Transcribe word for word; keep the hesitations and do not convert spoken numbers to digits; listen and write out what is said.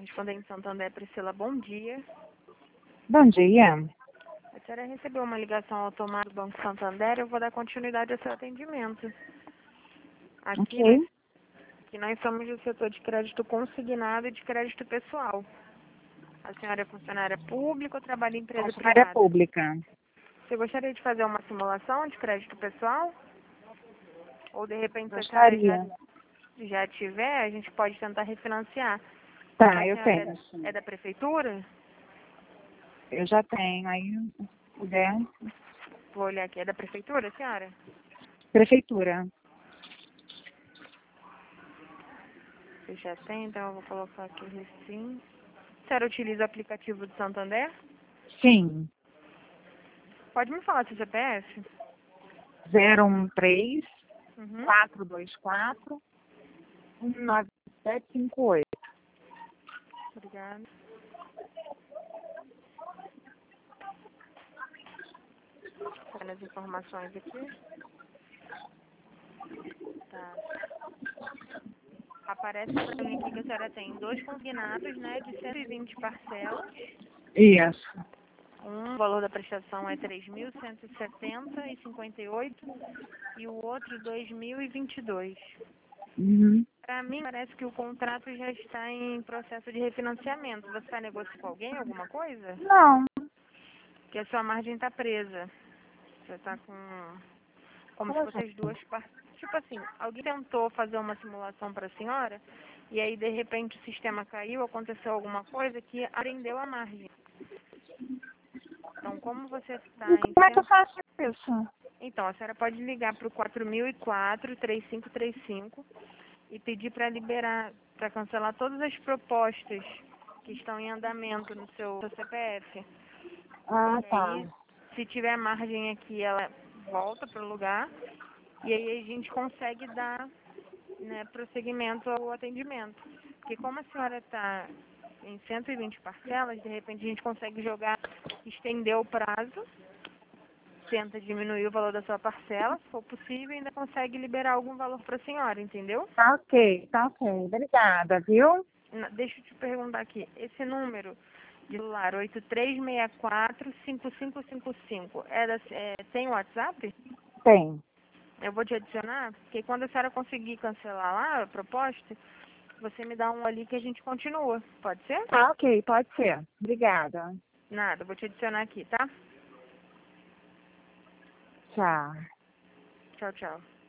Correspondente Santander, Priscila, bom dia. Bom dia. A senhora recebeu uma ligação automática do Banco Santander, eu vou dar continuidade ao seu atendimento. Aqui, Ok. nós, aqui nós somos do setor de crédito consignado e de crédito pessoal. A senhora é funcionária pública ou trabalha em empresa Funcionária privada? pública. Você gostaria de fazer uma simulação de crédito pessoal? Ou de repente, se a senhora já, Gostaria. já tiver, a gente pode tentar refinanciar. Tá, A eu senhora tenho, sim. é, é da prefeitura? Eu já tenho. Aí, se puder. Vou olhar aqui, é da prefeitura, senhora? Prefeitura. Você já tem, então eu vou colocar aqui Recim. A senhora utiliza o aplicativo do Santander? Sim. Pode me falar seu C P F? zero um três, Uhum. quatro dois quatro, um nove sete cinco oito. Obrigada. Pegando as informações aqui. Tá. Aparece pra mim aqui que a senhora tem dois consignados, né, de cento e vinte parcelas. Isso. Um, o valor da prestação é três mil cento e setenta e cinquenta e oito e o outro dois mil e vinte e dois. Uhum. Para mim, parece que o contrato já está em processo de refinanciamento. Você está negociando com alguém alguma coisa? Não. Porque a sua margem está presa. Você está com... como se Como fossem assim? as duas partes. Tipo assim, alguém tentou fazer uma simulação para a senhora e aí, de repente, o sistema caiu, aconteceu alguma coisa que aprendeu a margem. Então, como você está em Como é que eu cento... faço isso? Então, a senhora pode ligar para o quatro mil e quatro, três cinco três cinco e pedir para liberar, para cancelar todas as propostas que estão em andamento no seu, seu C P F. Ah, E tá. aí, se tiver margem aqui, ela volta para o lugar e aí a gente consegue dar, né, prosseguimento ao atendimento. Porque como a senhora está em cento e vinte parcelas, de repente a gente consegue jogar, estender o prazo, tenta diminuir o valor da sua parcela, se for possível, e ainda consegue liberar algum valor para a senhora, entendeu? Tá ok, tá ok. Obrigada, viu? Na- Deixa eu te perguntar aqui, esse número de celular oito três seis quatro, cinco cinco cinco cinco, é da, é, tem WhatsApp? Tem. Eu vou te adicionar, porque quando a senhora conseguir cancelar lá a proposta, você me dá um ali que a gente continua. Pode ser? Tá ok, pode ser. Obrigada. Nada, eu vou te adicionar aqui, tá? Tchau. Tchau, tchau.